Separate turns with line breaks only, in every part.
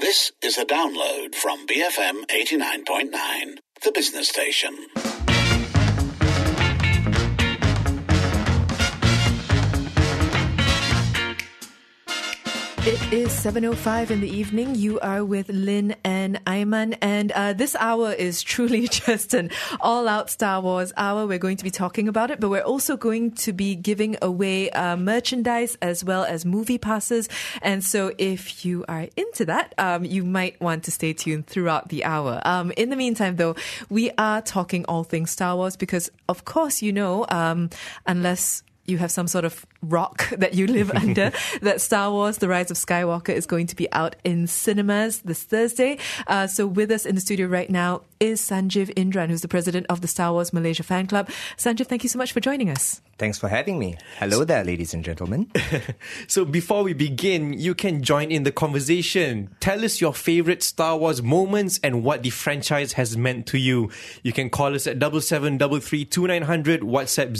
This is a download from BFM 89.9, the business station.
It is 7:05 in the evening. You are with Lynn and Ayman, and this hour is truly just an all-out Star Wars hour. We're going to be talking about it, but we're also going to be giving away merchandise as well as movie passes. And so if you are into that, you might want to stay tuned throughout the hour. In the meantime, though, we are talking all things Star Wars because, of course, you know, unless you have some sort of rock that you live under, that Star Wars, The Rise of Skywalker is going to be out in cinemas this Thursday. So with us in the studio right now is Sanjeev Indran, who's the president of the Star Wars Malaysia Fan Club. Sanjeev, thank you so much for joining us.
Thanks for having me. Hello there, ladies and gentlemen.
So before we begin, you can join in the conversation. Tell us your favorite Star Wars moments and what the franchise has meant to you. You can call us at 77332900, WhatsApp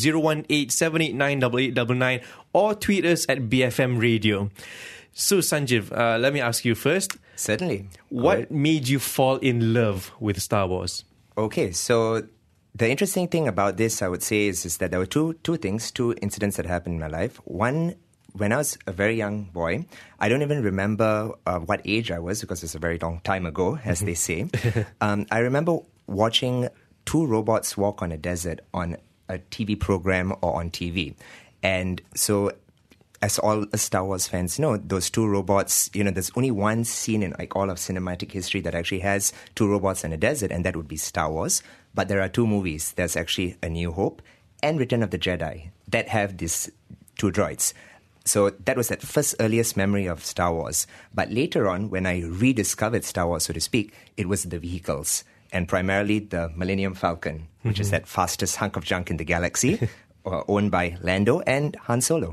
018-789-8899, or tweet us at BFM Radio. So Sanjeev, let me ask you first.
Certainly.
What made you fall in love with Star Wars?
Okay, so the interesting thing about this, I would say, is that there were two incidents that happened in my life. One, when I was a very young boy, I don't even remember what age I was because it's a very long time ago, as they say. I remember watching two robots walk on a desert on a TV program or on TV. And so, as all Star Wars fans know, those two robots, you know, there's only one scene in like all of cinematic history that actually has two robots in a desert, and that would be Star Wars. But there are two movies. There's actually A New Hope and Return of the Jedi that have these two droids. So that was that first earliest memory of Star Wars. But later on, when I rediscovered Star Wars, so to speak, it was the vehicles, and primarily the Millennium Falcon, which is that fastest hunk of junk in the galaxy, owned by Lando and Han Solo.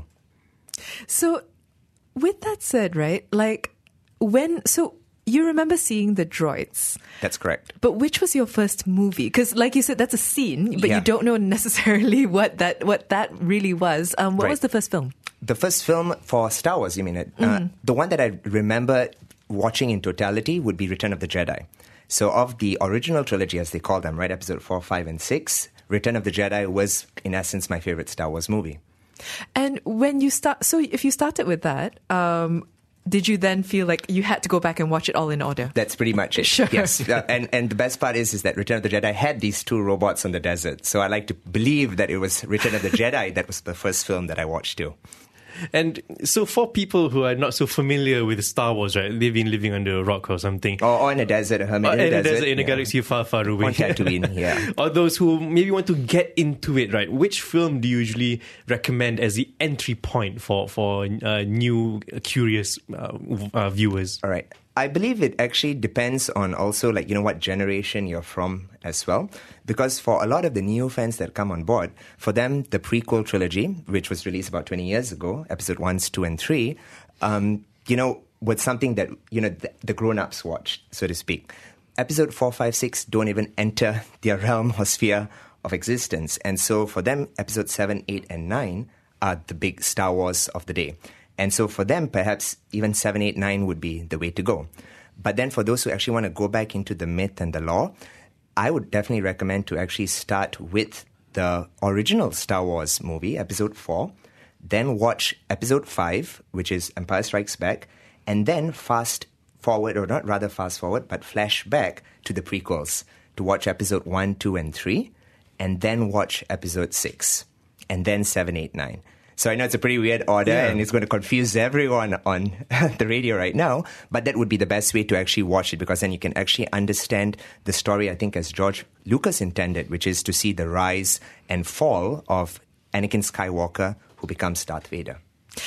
So, with that said, right, like, you remember seeing the droids.
That's correct.
But which was your first movie? Because, like you said, that's a scene, but you don't know necessarily what that really was. What was the first film?
The first film for Star Wars, you mean it? The one that I remember watching in totality would be Return of the Jedi. So, of the original trilogy, as they call them, right, episode 4, 5, and 6, Return of the Jedi was, in essence, my favorite Star Wars movie.
And when you if you started with that, did you then feel like you had to go back and watch it all in order?
That's pretty much it.
Sure.
Yes. And the best part is that Return of the Jedi had these two robots on the desert. So I like to believe that it was Return of the Jedi that was the first film that I watched too.
And so for people who are not so familiar with Star Wars, right, they've been living under a rock or something.
Or in a desert, in
a galaxy far, far away.
On Tatooine, yeah.
Or those who maybe want to get into it, right? Which film do you usually recommend as the entry point for new, curious viewers?
All right. I believe it actually depends on also, like, you know, what generation you're from as well. Because for a lot of the new fans that come on board, for them, the prequel trilogy, which was released about 20 years ago, episode 1, 2, and 3, you know, was something that, you know, the grown-ups watched, so to speak. Episode 4, 5, 6 don't even enter their realm or sphere of existence. And so for them, episode 7, 8, and 9 are the big Star Wars of the day. And so for them, perhaps even 7, 8, 9 would be the way to go. But then for those who actually want to go back into the myth and the lore, I would definitely recommend to actually start with the original Star Wars movie, episode 4, then watch episode 5, which is Empire Strikes Back, and then fast forward, or not rather fast forward, but flash back to the prequels to watch episode 1, 2, and 3, and then watch episode 6, and then 7, 8, 9. So I know it's a pretty weird order and it's going to confuse everyone on the radio right now, but that would be the best way to actually watch it, because then you can actually understand the story, I think, as George Lucas intended, which is to see the rise and fall of Anakin Skywalker, who becomes Darth Vader.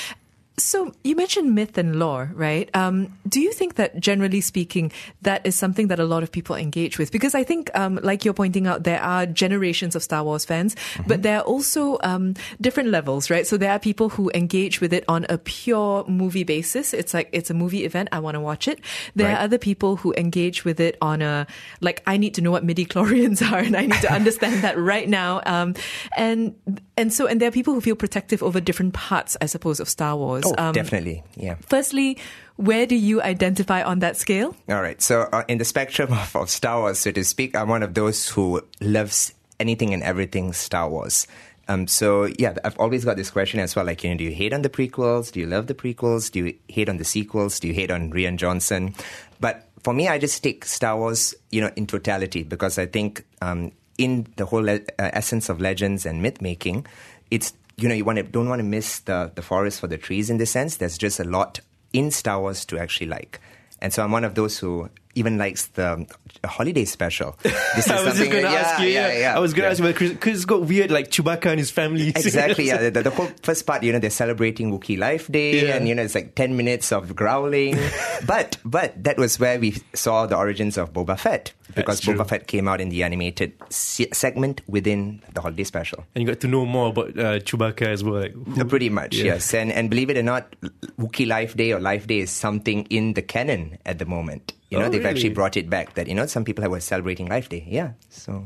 So you mentioned myth and lore, right? Do you think that, generally speaking, that is something that a lot of people engage with? Because I think, like you're pointing out, there are generations of Star Wars fans, but there are also different levels, right? So there are people who engage with it on a pure movie basis. It's like, it's a movie event, I want to watch it. There are other people who engage with it on a, like, I need to know what midi-chlorians are and I need to understand that right now. And there are people who feel protective over different parts, I suppose, of Star Wars. Wars.
Oh, definitely, yeah.
Firstly, where do you identify on that scale?
All right. So in the spectrum of Star Wars, so to speak, I'm one of those who loves anything and everything Star Wars. So yeah, I've always got this question as well. Like, do you hate on the prequels? Do you love the prequels? Do you hate on the sequels? Do you hate on Rian Johnson? But for me, I just take Star Wars, in totality, because I think in the whole essence of legends and myth making, it's you don't want to miss the forest for the trees in the sense. There's just a lot in Star Wars to actually like. And so I'm one of those who even likes the holiday special. This is
I was just going to ask you.
Yeah.
I was going to ask you, because it's got weird, like Chewbacca and his family.
Exactly, yeah. The whole first part, they're celebrating Wookiee Life Day, and, it's like 10 minutes of growling. but that was where we saw the origins of Boba Fett, because Boba Fett came out in the animated segment within the holiday special.
And you got to know more about Chewbacca as well. Like,
pretty much, yes. And believe it or not, Wookiee Life Day or Life Day is something in the canon at the moment. They've actually brought it back that, some people were celebrating Life Day. Yeah. So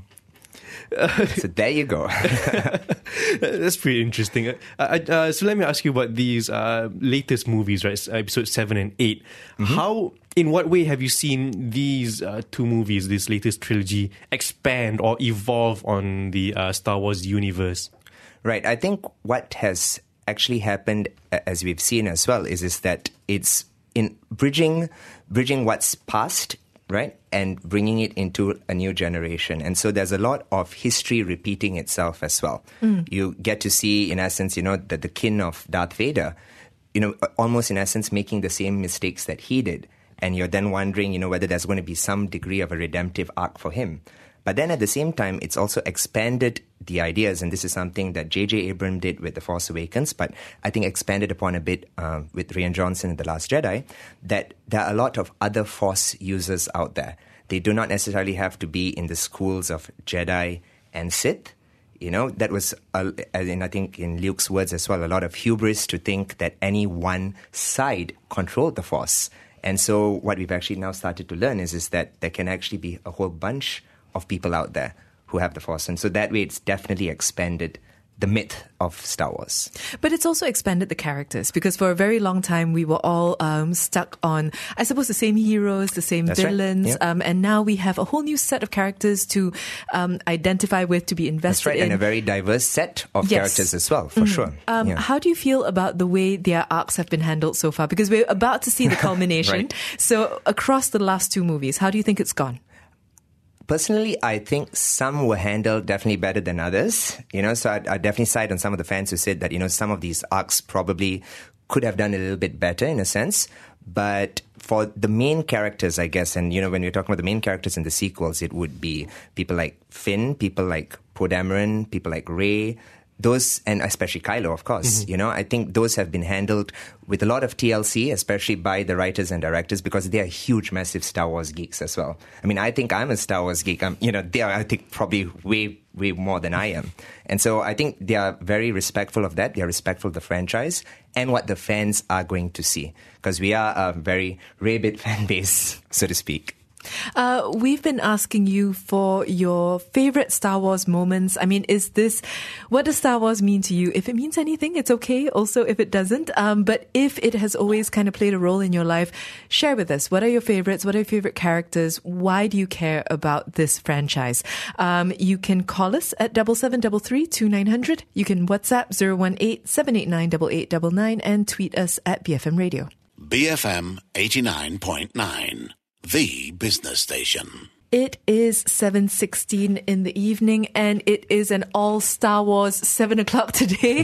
there you go.
That's pretty interesting. So let me ask you about these latest movies, right? Episode 7 and 8. Mm-hmm. In what way have you seen these two movies, this latest trilogy, expand or evolve on the Star Wars universe?
Right. I think what has actually happened, as we've seen as well, is that it's in bridging what's past, right, and bringing it into a new generation. And so there's a lot of history repeating itself as well. You get to see, in essence, that the kin of Darth Vader, almost in essence making the same mistakes that he did. And you're then wondering, whether there's going to be some degree of a redemptive arc for him. But then at the same time, it's also expanded the ideas, and this is something that J.J. Abrams did with The Force Awakens, but I think expanded upon a bit with Rian Johnson in The Last Jedi, that there are a lot of other Force users out there. They do not necessarily have to be in the schools of Jedi and Sith. That was, and I think in Luke's words as well, a lot of hubris to think that any one side controlled the Force. And so what we've actually now started to learn is that there can actually be a whole bunch of people out there who have the Force. And so that way it's definitely expanded the myth of Star Wars.
But it's also expanded the characters, because for a very long time we were all stuck on, I suppose, the same heroes, the same villains,
right. Yeah.
And now we have a whole new set of characters to identify with, to be invested in.
And a very diverse set of characters as well, for sure.
How do you feel about the way their arcs have been handled so far? Because we're about to see the culmination.
Right.
So across the last two movies, how do you think it's gone?
Personally, I think some were handled definitely better than others. So I definitely side on some of the fans who said that, some of these arcs probably could have done a little bit better in a sense. But for the main characters, I guess, and, when we're talking about the main characters in the sequels, it would be people like Finn, people like Poe Dameron, people like Rey, those, and especially Kylo, of course.
Mm-hmm.
I think those have been handled with a lot of TLC, especially by the writers and directors, because they are huge, massive Star Wars geeks as well. I mean, I think I'm a Star Wars geek. They are, I think, probably way, way more than I am. And so I think they are very respectful of that. They are respectful of the franchise and what the fans are going to see, because we are a very rabid fan base, so to speak.
We've been asking you for your favorite Star Wars moments. I mean, what does Star Wars mean to you? If it means anything, it's okay. Also, if it doesn't. But if it has always kind of played a role in your life, share with us. What are your favorites? What are your favorite characters? Why do you care about this franchise? You can call us at 7733-2900. You can WhatsApp 018-789-8899 and tweet us at BFM Radio.
BFM 89.9. The business station.
It is 7:16 in the evening, and it is an all Star Wars 7 o'clock today.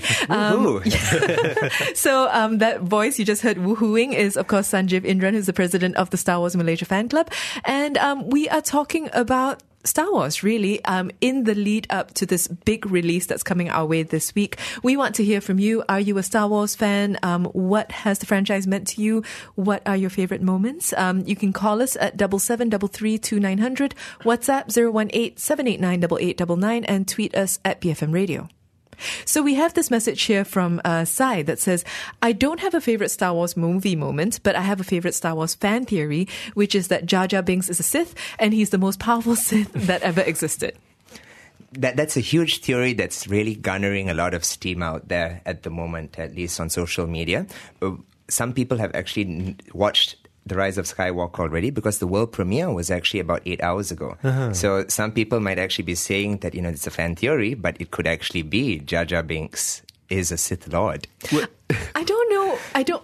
So that voice you just heard woohooing is, of course, Sanjeev Indran, who's the president of the Star Wars Malaysia fan club. And we are talking about Star Wars, really, in the lead up to this big release that's coming our way this week. We want to hear from you. Are you a Star Wars fan? What has the franchise meant to you? What are your favorite moments? You can call us at 7733-2900, WhatsApp 018-789-8899, and tweet us at BFM Radio. So we have this message here from Sai that says, I don't have a favorite Star Wars movie moment, but I have a favorite Star Wars fan theory, which is that Jar Jar Binks is a Sith and he's the most powerful Sith that ever existed.
that's a huge theory that's really garnering a lot of steam out there at the moment, at least on social media. Some people have actually watched The Rise of Skywalker already because the world premiere was actually about 8 hours ago. So some people might actually be saying that, it's a fan theory, but it could actually be Jar Jar Binks is a Sith Lord.
I don't know.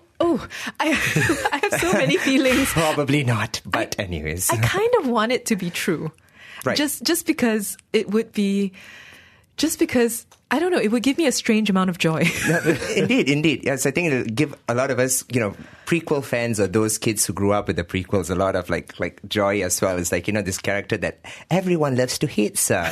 I have so many feelings.
Probably not, but anyways.
I kind of want it to be true.
Right.
Just because it would be... Just because, I don't know, it would give me a strange amount of joy.
Indeed. Yes, I think it'll give a lot of us, prequel fans or those kids who grew up with the prequels, a lot of like joy as well. It's like, this character that everyone loves to hate, sir,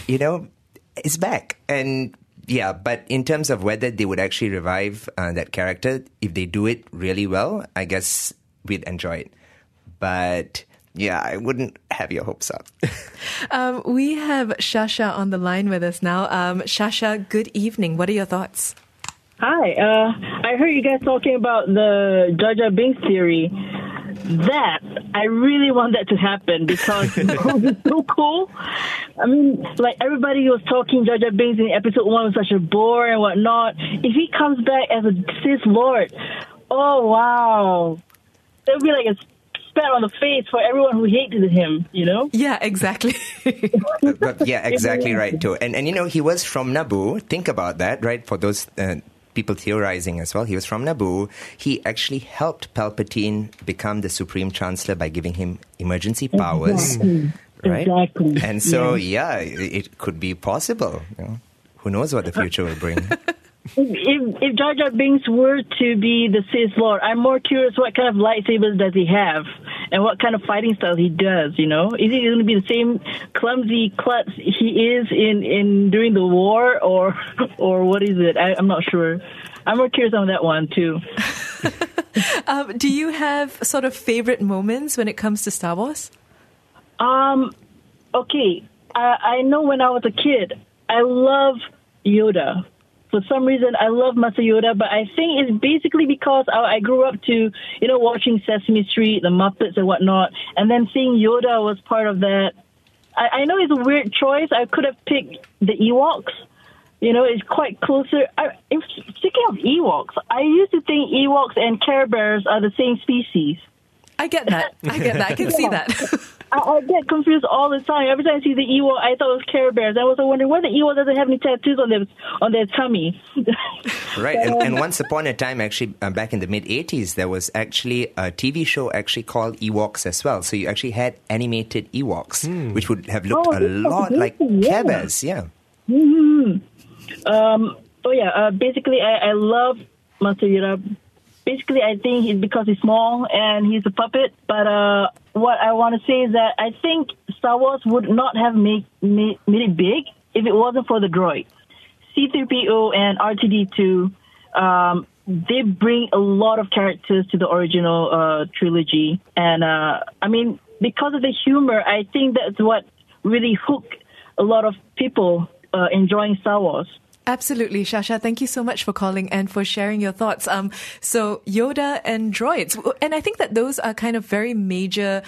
is back. And yeah, but in terms of whether they would actually revive that character, if they do it really well, I guess we'd enjoy it. But... yeah, I wouldn't have your hopes up.
We have Shasha on the line with us now. Shasha, good evening. What are your thoughts?
Hi. I heard you guys talking about the Jar Jar Binks theory. That, I really want that to happen because it's so cool. I mean, like everybody was talking Jar Jar Binks in episode 1 was such a bore and whatnot. If he comes back as a Sith Lord, oh wow. That would be like a spat on the face for everyone who hated him,
Yeah, exactly.
Yeah, exactly right too. And he was from Naboo. Think about that, right? For those people theorizing as well, he was from Naboo. He actually helped Palpatine become the Supreme Chancellor by giving him emergency powers.
Exactly.
Right?
Exactly.
And so, it could be possible. Who knows what the future will bring.
If Jar Jar Binks were to be the Sith Lord, I'm more curious what kind of lightsabers does he have and what kind of fighting style he does, Is he going to be the same clumsy klutz he is in during the war or what is it? I'm not sure. I'm more curious on that one too.
Do you have sort of favorite moments when it comes to Star Wars?
Okay. I know when I was a kid, I love Yoda. For some reason, I love Master Yoda, but I think it's basically because I grew up to, watching Sesame Street, the Muppets and whatnot, and then seeing Yoda was part of that. I know it's a weird choice. I could have picked the Ewoks. It's quite closer. Speaking of Ewoks, I used to think Ewoks and Care Bears are the same species.
I get that. I can see that.
I get confused all the time. Every time I see the Ewok, I thought it was Care Bears. I was wondering why the Ewok doesn't have any tattoos on their tummy.
Right, and once upon a time, actually, back in the mid-'80s, there was actually a TV show actually called Ewoks as well. So you actually had animated Ewoks, which would have looked a lot like Care Bears, yeah.
Mm-hmm. Basically, I love Master Yoda. Basically, I think it's because he's small and he's a puppet. But what I want to say is that I think Star Wars would not have made it big if it wasn't for the droid. C-3PO and R2-D2, they bring a lot of characters to the original trilogy. And, because of the humor, I think that's what really hooked a lot of people enjoying Star Wars.
Absolutely, Shasha. Thank you so much for calling and for sharing your thoughts. So Yoda and droids, and I think that those are kind of very major.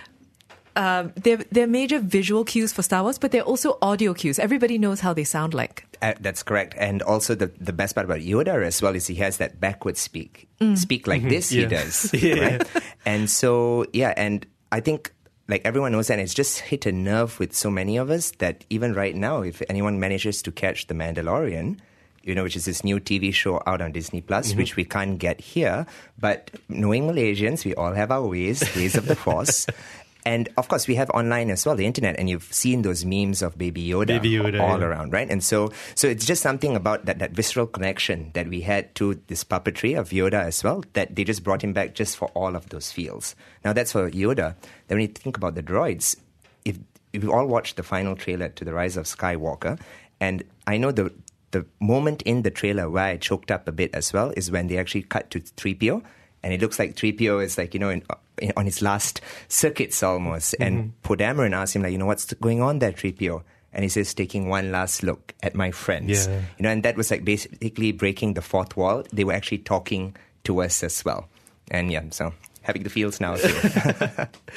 They're major visual cues for Star Wars, but they're also audio cues. Everybody knows how they sound like.
That's correct. And also the best part about Yoda as well is he has that backwards speak. Speak like this, he does. Right? And so, and I think like everyone knows that, and it's just hit a nerve with so many of us that even right now, if anyone manages to catch The Mandalorian, which is this new TV show out on Disney Plus, which we can't get here, but knowing Malaysians, we all have our ways of the Force. And of course, we have online as well, the internet, and you've seen those memes of Baby Yoda all around, right? And so it's just something about that visceral connection that we had to this puppetry of Yoda as well, that they just brought him back just for all of those feels. Now, that's for Yoda. Then when you think about the droids, if you all watched the final trailer to The Rise of Skywalker, and I know the moment in the trailer where I choked up a bit as well is when they actually cut to 3PO, and it looks like 3PO is like, on his last circuits almost. And Poe Dameron asked him, like, what's going on there, 3PO? And he says, taking one last look at my friends. Yeah. And that was like basically breaking the fourth wall. They were actually talking to us as well. And so having the feels now too.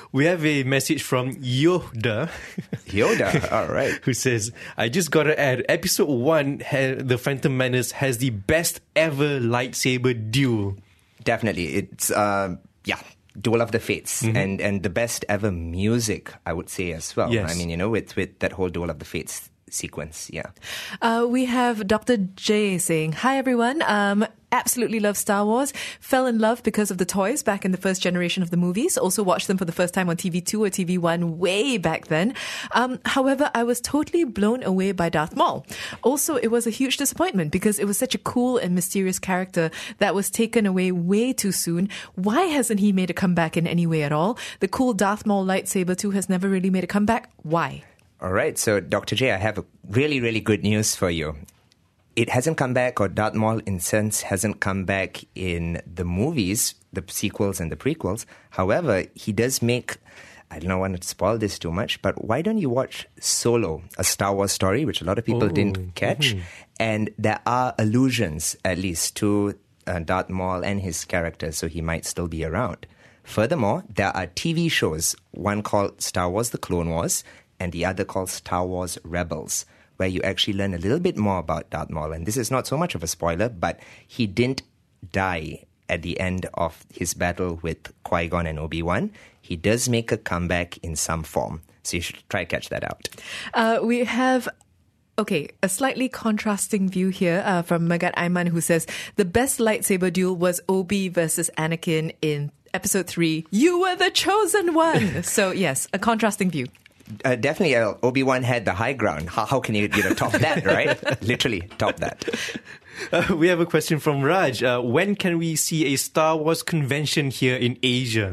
We have a message from Yoda.
Yoda, all right.
Who says, I just gotta add, episode 1, The Phantom Menace has the best ever lightsaber duel.
Definitely. It's, Duel of the Fates. And the best ever music, I would say, as well.
Yes.
I mean, with that whole Duel of the Fates sequence, yeah.
We have Dr. J saying, hi everyone, absolutely love Star Wars, fell in love because of the toys back in the first generation of the movies, also watched them for the first time on TV2 or TV1 way back then. However, I was totally blown away by Darth Maul. Also, it was a huge disappointment because it was such a cool and mysterious character that was taken away way too soon. Why hasn't he made a comeback in any way at all? The cool Darth Maul lightsaber too has never really made a comeback. Why?
All right, so Dr. J, I have a really, really good news for you. It hasn't come back, or Darth Maul, in sense, hasn't come back in the movies, the sequels and the prequels. However, he does make, I don't want to spoil this too much, but why don't you watch Solo, a Star Wars story, which a lot of people didn't catch? And there are allusions, at least, to Darth Maul and his character, so he might still be around. Furthermore, there are TV shows, one called Star Wars The Clone Wars, and the other called Star Wars Rebels, where you actually learn a little bit more about Darth Maul. And this is not so much of a spoiler, but he didn't die at the end of his battle with Qui-Gon and Obi-Wan. He does make a comeback in some form. So you should try to catch that out.
We have... Okay, a slightly contrasting view here from Megat Aiman, who says, the best lightsaber duel was Obi versus Anakin in episode 3. You were the chosen one! So yes, a contrasting view.
Definitely, Obi-Wan had the high ground. How can you top that, right? Literally, top that.
We have a question from Raj. When can we see a Star Wars convention here in Asia?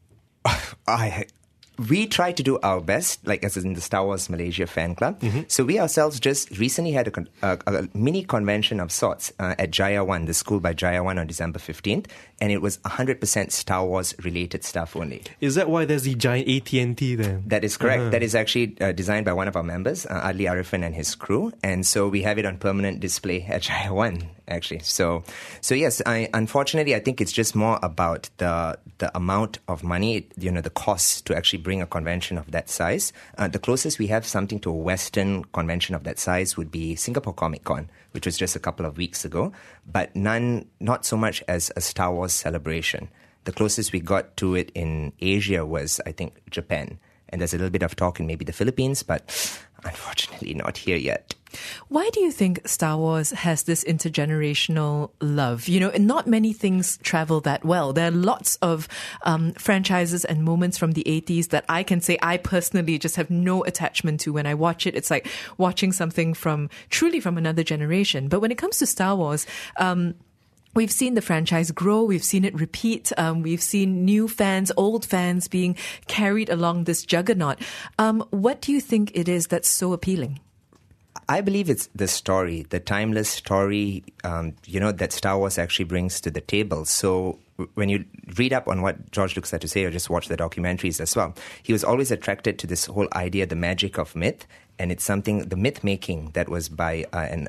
We try to do our best, like as in the Star Wars Malaysia fan club. So we ourselves just recently had a mini convention of sorts at Jaya One, the school by Jaya One, on December 15th. And it was 100% Star Wars related stuff only.
Is that why there's the giant AT&T there?
That is correct. That is actually designed by one of our members, Adli Arifin and his crew. And so we have it on permanent display at Jaya One, actually. So yes, unfortunately, I think it's just more about the amount of money, the cost to actually bring a convention of that size. The closest we have something to a Western convention of that size would be Singapore Comic Con, which was just a couple of weeks ago, but not so much as a Star Wars celebration. The closest we got to it in Asia was, I think, Japan. And there's a little bit of talk in maybe the Philippines, but unfortunately not here yet.
Why do you think Star Wars has this intergenerational love? Not many things travel that well. There are lots of franchises and moments from the 80s that I can say I personally just have no attachment to. When I watch it, it's like watching something truly from another generation. But when it comes to Star Wars, we've seen the franchise grow. We've seen it repeat. We've seen new fans, old fans being carried along this juggernaut. What do you think it is that's so appealing?
I believe it's the story, the timeless story, that Star Wars actually brings to the table. So when you read up on what George Lucas had to say, or just watch the documentaries as well, he was always attracted to this whole idea, the magic of myth. And it's something, the myth making that was by,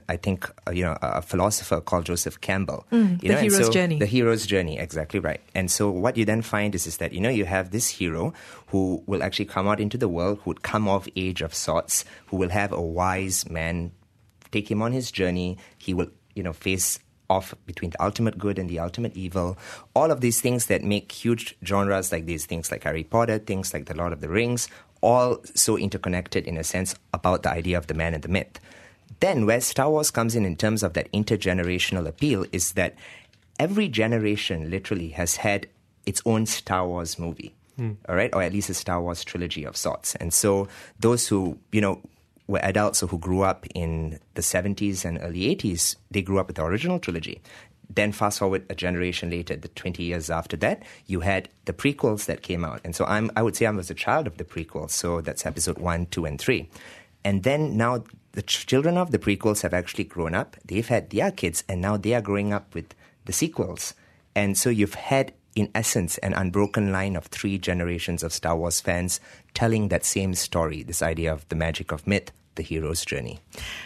a philosopher called Joseph Campbell.
The hero's journey.
The hero's journey, exactly right. And so what you then find is that, you have this hero who will actually come out into the world, who would come of age of sorts, who will have a wise man take him on his journey. He will, face off between the ultimate good and the ultimate evil. All of these things that make huge genres like these, things like Harry Potter, things like The Lord of the Rings, all so interconnected in a sense about the idea of the man and the myth. Then where Star Wars comes in terms of that intergenerational appeal is that every generation literally has had its own Star Wars movie, all right? Or at least a Star Wars trilogy of sorts. And so those who, were adults or who grew up in the 70s and early 80s, they grew up with the original trilogy. Then fast forward a generation later, the 20 years after that, you had the prequels that came out. And so I would say I was a child of the prequels. So that's episode 1, 2, and 3. And then now the children of the prequels have actually grown up. They've had their kids, and now they are growing up with the sequels. And so you've had, in essence, an unbroken line of 3 generations of Star Wars fans telling that same story, this idea of the magic of myth, the hero's journey.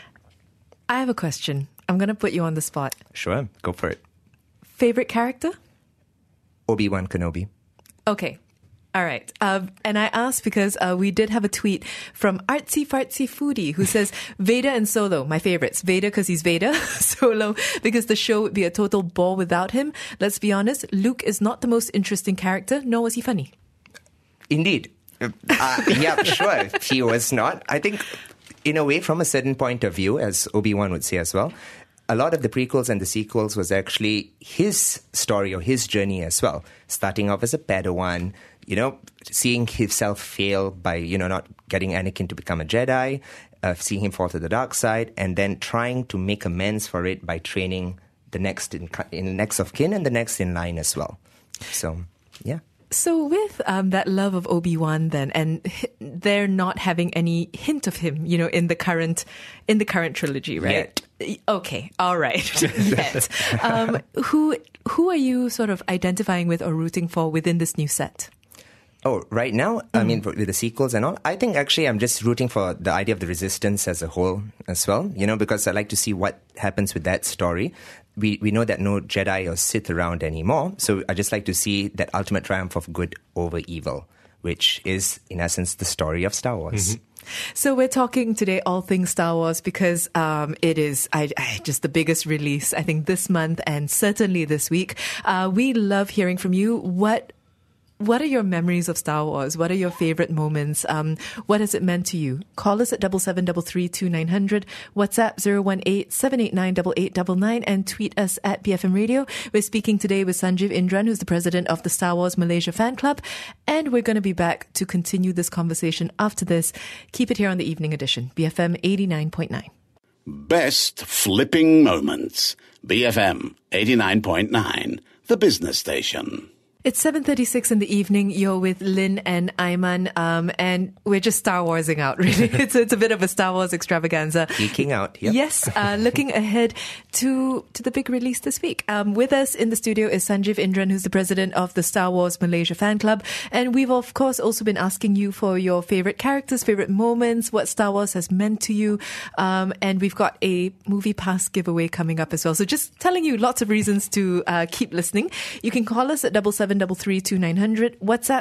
I have a question. I'm going to put you on the spot.
Sure, go for it.
Favorite character?
Obi-Wan Kenobi.
Okay. All right. And I asked because we did have a tweet from Artsy Fartsy Foodie who says, Vader and Solo, my favorites. Vader because he's Vader. Solo because the show would be a total bore without him. Let's be honest, Luke is not the most interesting character, nor was he funny.
Indeed. Yeah, sure. He was not. I think, in a way, from a certain point of view, as Obi-Wan would say as well, a lot of the prequels and the sequels was actually his story or his journey as well. Starting off as a Padawan, seeing himself fail by, not getting Anakin to become a Jedi, seeing him fall to the dark side, and then trying to make amends for it by training the next in next of kin and the next in line as well. So, yeah.
So with that love of Obi-Wan then, and they're not having any hint of him, in the current trilogy, right?
Yet.
Okay, all right. Yet. Who are you sort of identifying with or rooting for within this new set?
Oh, right now, I mean, with the sequels and all, I think actually I'm just rooting for the idea of the Resistance as a whole as well, because I like to see what happens with that story. We know that no Jedi or Sith around anymore, so I just like to see that ultimate triumph of good over evil, which is, in essence, the story of Star Wars.
Mm-hmm. So we're talking today all things Star Wars because it is just the biggest release, I think, this month and certainly this week. We love hearing from you. What are your memories of Star Wars? What are your favorite moments? What has it meant to you? Call us at 77332900, WhatsApp 018-789-8899, and tweet us at BFM Radio. We're speaking today with Sanjeev Indran, who's the president of the Star Wars Malaysia Fan Club, and we're going to be back to continue this conversation after this. Keep it here on the Evening Edition, BFM 89.9.
Best flipping moments. BFM 89.9, the business station.
It's 7:36 in the evening. You're with Lynn and Ayman, and we're just Star Warsing out, really. It's a bit of a Star Wars extravaganza.
Geeking out, yep.
Yes, looking ahead to the big release this week. With us in the studio is Sanjeev Indran, who's the president of the Star Wars Malaysia Fan Club. And we've, of course, also been asking you for your favorite characters, favorite moments, what Star Wars has meant to you. And we've got a movie pass giveaway coming up as well. So just telling you lots of reasons to keep listening. You can call us at 77332900, WhatsApp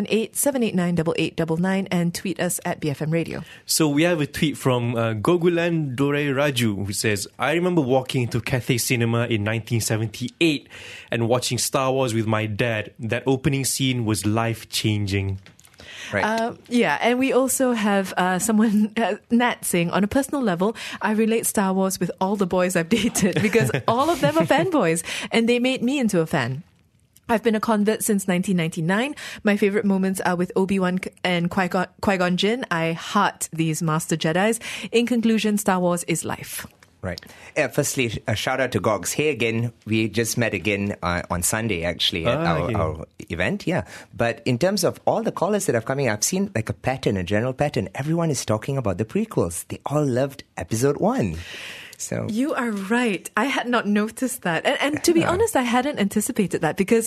018-789-8899, and tweet us at BFM Radio.
So we have a tweet from Gogulan Dore Raju, who says, I remember walking to Cathay Cinema in 1978 and watching Star Wars with my dad. That opening scene was life-changing.
Right.
Yeah, and we also have someone, Nat, saying, on a personal level, I relate Star Wars with all the boys I've dated because all of them are fanboys and they made me into a fan. I've been a convert since 1999. My favorite moments are with Obi-Wan and Qui-Gon Jinn. I heart these Master Jedis. In conclusion, Star Wars is life.
Right. Firstly, a shout out to Gogs. Hey again, we just met again on Sunday actually at our event. Yeah. But in terms of all the callers that have come in, I've seen like a general pattern. Everyone is talking about the prequels. They all loved episode 1. So
you are right. I had not noticed that. And to be honest, I hadn't anticipated that because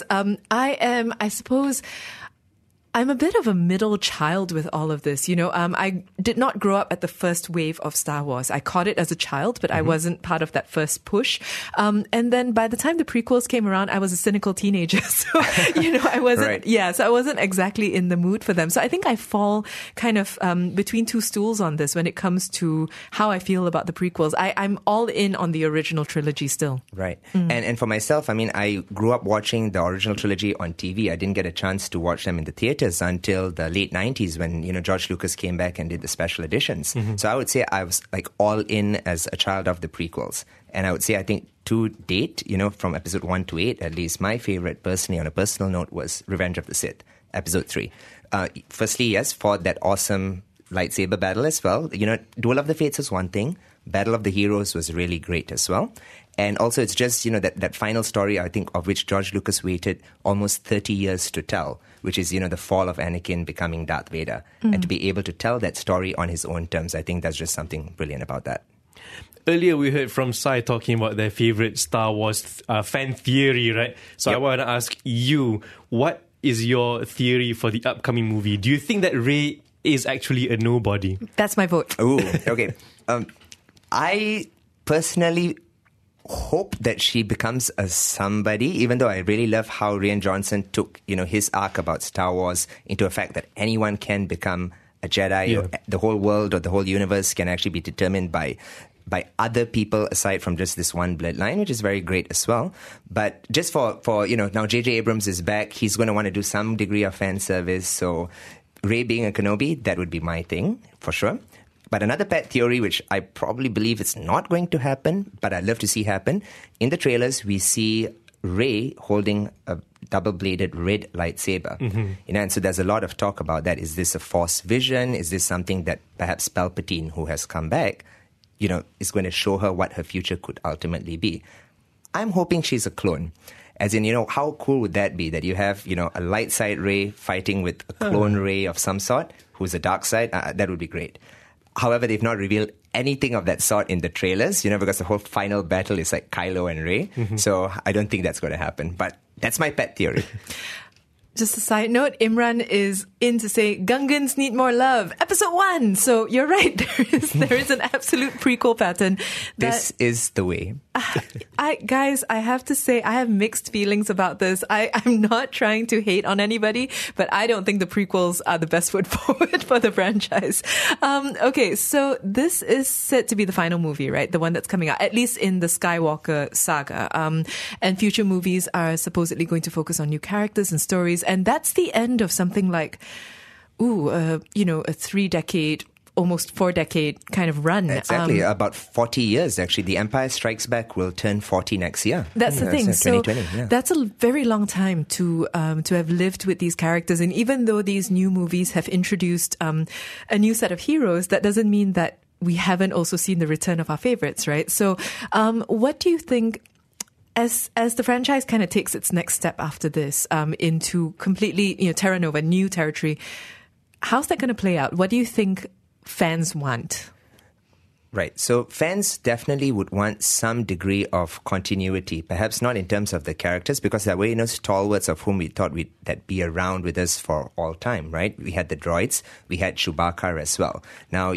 I suppose I'm a bit of a middle child with all of this. I did not grow up at the first wave of Star Wars. I caught it as a child, but I wasn't part of that first push. And then by the time the prequels came around, I was a cynical teenager. So, I wasn't,
right.
So I wasn't exactly in the mood for them. So I think I fall kind of between two stools on this when it comes to how I feel about the prequels. I'm all in on the original trilogy still.
Right. And for myself, I mean, I grew up watching the original trilogy on TV. I didn't get a chance to watch them in the theater until the late 90s when, George Lucas came back and did the special editions. So I would say I was like all in as a child of the prequels. And I would say I think to date, from episode 1 to 8, at least my favorite personally on a personal note was Revenge of the Sith, episode 3. Firstly, yes, for that awesome lightsaber battle as well. Duel of the Fates was one thing. Battle of the Heroes was really great as well. And also it's just, that final story, I think, of which George Lucas waited almost 30 years to tell, which is, the fall of Anakin becoming Darth Vader. And to be able to tell that story on his own terms, I think that's just something brilliant about that.
Earlier, we heard from Sai talking about their favorite Star Wars fan theory, right? So I want to ask you, what is your theory for the upcoming movie? Do you think that Rey is actually a nobody?
That's my vote.
Ooh, okay. I personally hope that she becomes a somebody, even though I really love how Rian Johnson took, his arc about Star Wars into a fact that anyone can become a Jedi.
Yeah.
Or the whole world or the whole universe can actually be determined by other people aside from just this one bloodline, which is very great as well. But just for now J.J. Abrams is back. He's going to want to do some degree of fan service. So Rey being a Kenobi, that would be my thing for sure. But another pet theory, which I probably believe it's not going to happen, but I'd love to see happen. In the trailers, we see Rey holding a double-bladed red lightsaber. And so there's a lot of talk about that. Is this a Force vision? Is this something that perhaps Palpatine, who has come back, is going to show her what her future could ultimately be? I'm hoping she's a clone. As in, how cool would that be? That you have, a light side Rey fighting with a clone Rey of some sort, who's a dark side. That would be great. However, they've not revealed anything of that sort in the trailers, because the whole final battle is like Kylo and Rey. So I don't think that's going to happen. But that's my pet theory.
Just a side note, Imran is in to say Gungans need more love. Episode 1. So you're right. There is an absolute prequel pattern.
This is the way.
Guys, I have to say, I have mixed feelings about this. I'm not trying to hate on anybody, but I don't think the prequels are the best foot forward for the franchise. Okay, so this is said to be the final movie, right? The one that's coming out, at least in the Skywalker saga. And future movies are supposedly going to focus on new characters and stories. And that's the end of something like, a 3-decade, almost 4-decade kind of run.
Exactly. About 40 years, actually. The Empire Strikes Back will turn 40 next year.
That's the thing. So
2020,
that's a very long time to have lived with these characters. And even though these new movies have introduced a new set of heroes, that doesn't mean that we haven't also seen the return of our favorites, right? So what do you think, as the franchise kind of takes its next step after this into completely, Terra Nova, new territory, how's that going to play out? What do you think fans want?
Right. So fans definitely would want some degree of continuity, perhaps not in terms of the characters, because there were, stalwarts of whom we thought that'd be around with us for all time, right? We had the droids, we had Chewbacca as well. Now,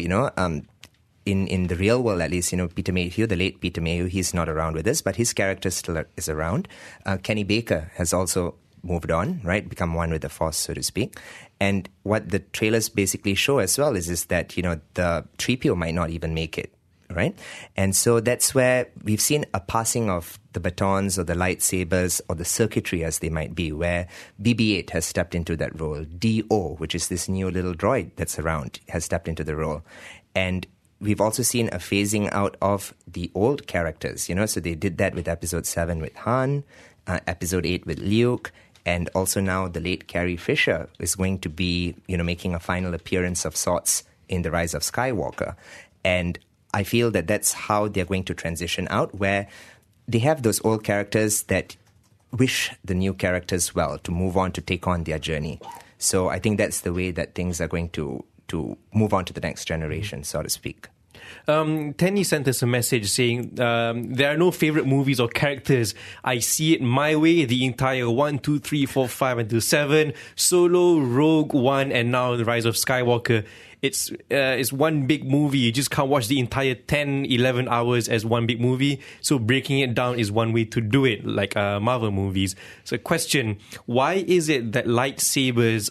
in the real world, at least, Peter Mayhew, the late Peter Mayhew, he's not around with us, but his character still is around. Kenny Baker has also moved on, right? Become one with the Force, so to speak. And what the trailers basically show as well is that, the 3PO might not even make it, right? And so that's where we've seen a passing of the batons or the lightsabers or the circuitry as they might be, where BB-8 has stepped into that role. D-O, which is this new little droid that's around, has stepped into the role. And we've also seen a phasing out of the old characters, so they did that with Episode 7 with Han, Episode 8 with Luke, and also now the late Carrie Fisher is going to be, making a final appearance of sorts in The Rise of Skywalker. And I feel that that's how they're going to transition out, where they have those old characters that wish the new characters well to move on, to take on their journey. So I think that's the way that things are going to move on to the next generation, so to speak.
Tenny sent us a message saying there are no favorite movies or characters. I see it my way. The entire 1, 2, 3, 4, 5 until 7, Solo, Rogue One, and now The Rise of Skywalker. It's one big movie. You just can't watch the entire 10, 11 hours as one big movie. So breaking it down is one way to do it, like Marvel movies. So question, why is it that lightsaber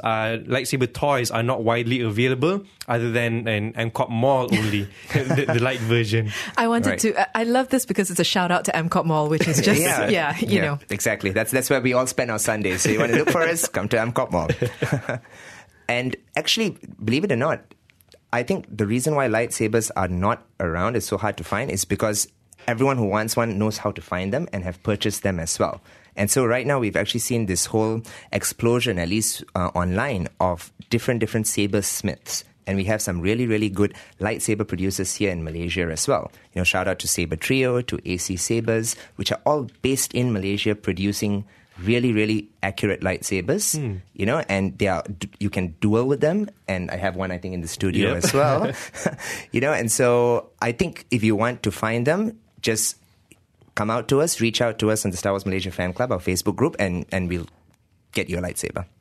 toys are not widely available other than in MCOP Mall only, the light version?
I wanted to, I love this because it's a shout out to MCOP Mall, which is just, you know.
Exactly. That's where we all spend our Sundays. So you want to look for us, come to MCOP Mall. And actually, believe it or not, I think the reason why lightsabers are not around, is so hard to find, is because everyone who wants one knows how to find them and have purchased them as well. And so right now we've actually seen this whole explosion, at least online, of different saber smiths. And we have some really, really good lightsaber producers here in Malaysia as well. Shout out to Saber Trio, to AC Sabers, which are all based in Malaysia, producing really, really accurate lightsabers, and they are, you can duel with them. And I have one, I think, in the studio as well, and so I think if you want to find them, just come out to us, reach out to us on the Star Wars Malaysia Fan Club, our Facebook group, and we'll get you a lightsaber.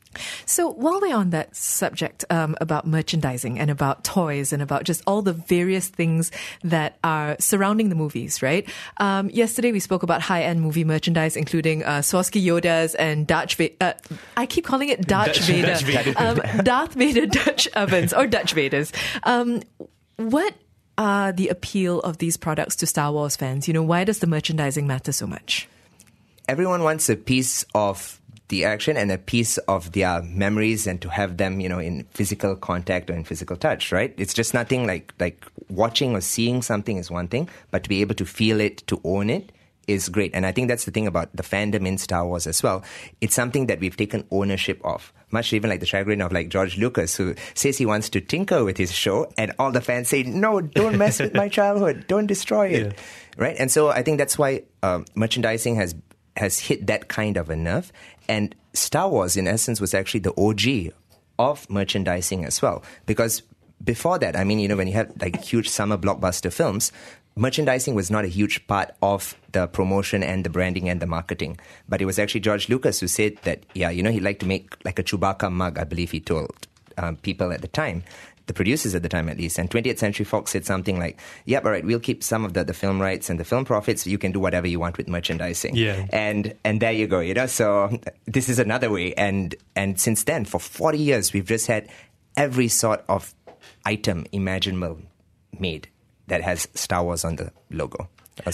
So while we're on that subject about merchandising and about toys and about just all the various things that are surrounding the movies, right? Yesterday we spoke about high-end movie merchandise, including Swarovski Yodas and Darth Vader. I keep calling it Darth Vader. Darth Vader Dutch ovens or Dutch Vaders. What are the appeal of these products to Star Wars fans? You know, why does the merchandising matter so much?
Everyone wants a piece of the action and a piece of their memories, and to have them, you know, in physical contact or in physical touch, right? It's just nothing like watching or seeing something is one thing, but to be able to feel it, to own it, is great. And I think that's the thing about the fandom in Star Wars as well. It's something that we've taken ownership of, much even like the chagrin of like George Lucas, who says he wants to tinker with his show, and all the fans say, no, don't mess with my childhood, don't destroy it, right? And so I think that's why merchandising has hit that kind of a nerve. And Star Wars, in essence, was actually the OG of merchandising as well. Because before that, I mean, you know, when you had like huge summer blockbuster films, merchandising was not a huge part of the promotion and the branding and the marketing. But it was actually George Lucas who said that, yeah, you know, he'd like to make like a Chewbacca mug, I believe he told people at the time. The producers at the time, at least. And 20th Century Fox said something like, yep, all right, we'll keep some of the film rights and the film profits. You can do whatever you want with merchandising.
Yeah.
And there you go, you know. So this is another way. And since then, for 40 years, we've just had every sort of item imaginable made that has Star Wars on the logo.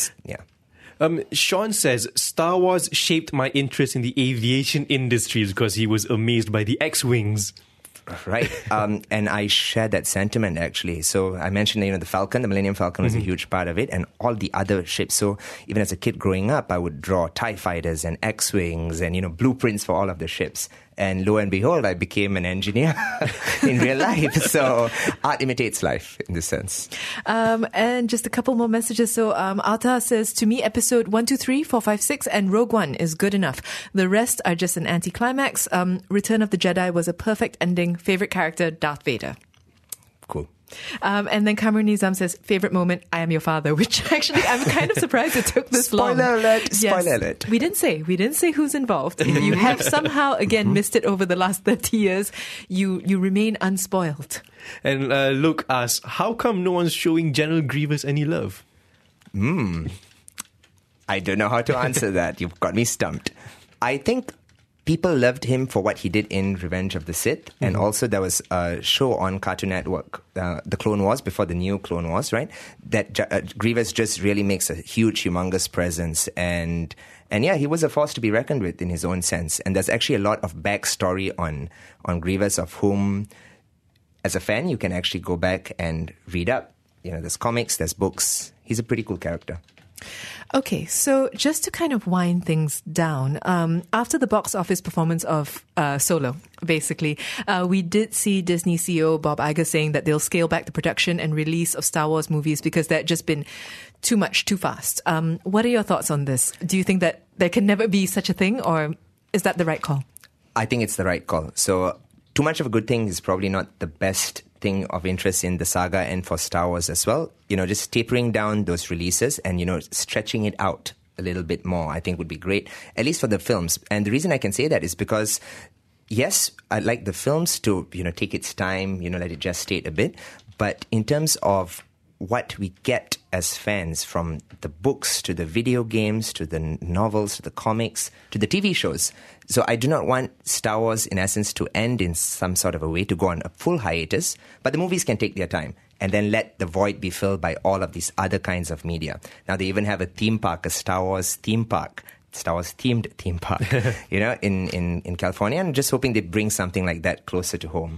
Sean says, Star Wars shaped my interest in the aviation industry because he was amazed by the X-Wings.
Right. And I share that sentiment, actually. So I mentioned, you know, the Falcon, the Millennium Falcon was a huge part of it, and all the other ships. So even as a kid growing up, I would draw TIE fighters and X-Wings and, you know, blueprints for all of the ships. And lo and behold, I became an engineer in real life. So art imitates life in this sense.
And just a couple more messages. So Alta says, to me, episode 1, 2, 3, 4, 5, 6 and Rogue One is good enough. The rest are just an anticlimax. Return of the Jedi was a perfect ending. Favorite character, Darth Vader.
Cool.
And then Kamran Nizam says, favorite moment, I am your father, which actually I'm kind of surprised it took this long.
Spoiler alert.
Yes.
Spoiler alert.
We didn't say who's involved. If you have somehow, again, missed it over the last 30 years, you remain unspoiled.
And Luke asks, how come no one's showing General Grievous any love?
I don't know how to answer that. You've got me stumped. I think people loved him for what he did in Revenge of the Sith. And also there was a show on Cartoon Network, The Clone Wars, before the new Clone Wars, right? That Grievous just really makes a huge, humongous presence. And yeah, he was a force to be reckoned with in his own sense. And there's actually a lot of backstory on Grievous, of whom, as a fan, you can actually go back and read up. You know, there's comics, there's books. He's a pretty cool character.
Okay, so just to kind of wind things down, after the box office performance of Solo, basically, we did see Disney CEO Bob Iger saying that they'll scale back the production and release of Star Wars movies because there had just been too much, too fast. What are your thoughts on this? Do you think that there can never be such a thing, or is that the right call?
I think it's the right call. So too much of a good thing is probably not the best thing of interest in the saga and for Star Wars as well. You know, just tapering down those releases and, you know, stretching it out a little bit more, I think would be great, at least for the films. And the reason I can say that is because, yes, I'd like the films to, you know, take its time, you know, let it gestate a bit. But in terms of what we get as fans, from the books to the video games to the novels to the comics to the TV shows. So I do not want Star Wars, in essence, to end in some sort of a way, to go on a full hiatus. But the movies can take their time and then let the void be filled by all of these other kinds of media. Now they even have a theme park, a Star Wars theme park. Star Wars themed theme park, you know, in California. And just hoping they bring something like that closer to home.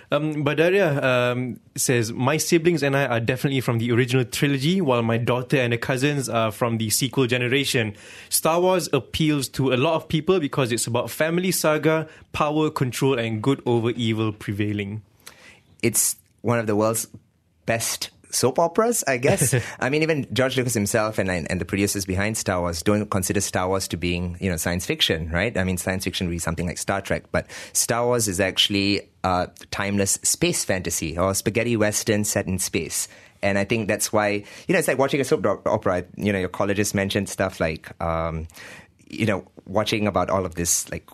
Badaria says, my siblings and I are definitely from the original trilogy, while my daughter and her cousins are from the sequel generation. Star Wars appeals to a lot of people because it's about family saga, power, control, and good over evil prevailing. It's
one of the world's best soap operas, I guess. I mean, even George Lucas himself and the producers behind Star Wars don't consider Star Wars to being, you know, science fiction, right? I mean, science fiction would be something like Star Trek, but Star Wars is actually timeless space fantasy or spaghetti western set in space. And I think that's why, you know, it's like watching a soap opera. You know, your colleges mentioned stuff like, you know, watching about all of this, like,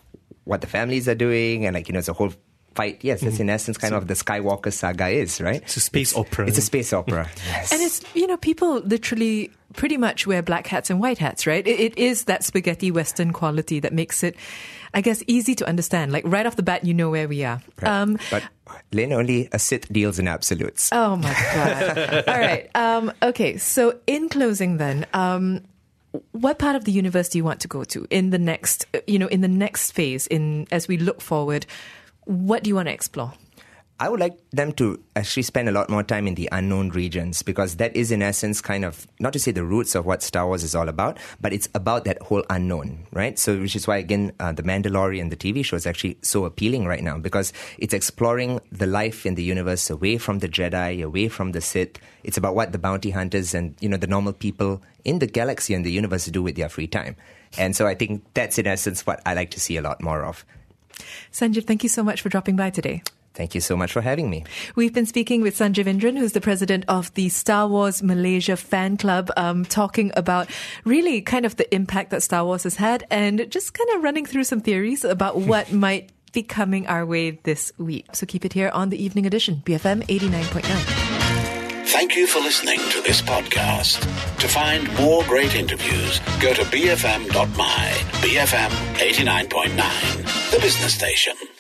what the families are doing, and like, it's a whole fight. Yes, that's in essence kind of the Skywalker saga is, right?
It's a space opera.
It's a space opera. Yes.
And it's, people literally pretty much wear black hats and white hats, right? It is that spaghetti Western quality that makes it, I guess, easy to understand. Like right off the bat, you know where we are.
Right. But Lynn, only a Sith deals in absolutes.
Oh my God. All right. Okay. So in closing then, what part of the universe do you want to go to in the next, in the next phase, as we look forward? What do you want to explore?
I would like them to actually spend a lot more time in the unknown regions, because that is in essence kind of, not to say the roots of what Star Wars is all about, but it's about that whole unknown, right? So which is why, again, The Mandalorian, the TV show, is actually so appealing right now, because it's exploring the life in the universe away from the Jedi, away from the Sith. It's about what the bounty hunters and, the normal people in the galaxy and the universe do with their free time. And so I think that's in essence what I like to see a lot more of.
Sanjeev, thank you so much for dropping by today.
Thank you so much for having me.
We've been speaking with Sanjeev Indran, who's the president of the Star Wars Malaysia Fan Club, talking about really kind of the impact that Star Wars has had, and just kind of running through some theories about what might be coming our way this week. So keep it here on the Evening Edition, BFM 89.9.
Thank you for listening to this podcast. To find more great interviews, go to bfm.my, BFM 89.9, the business station.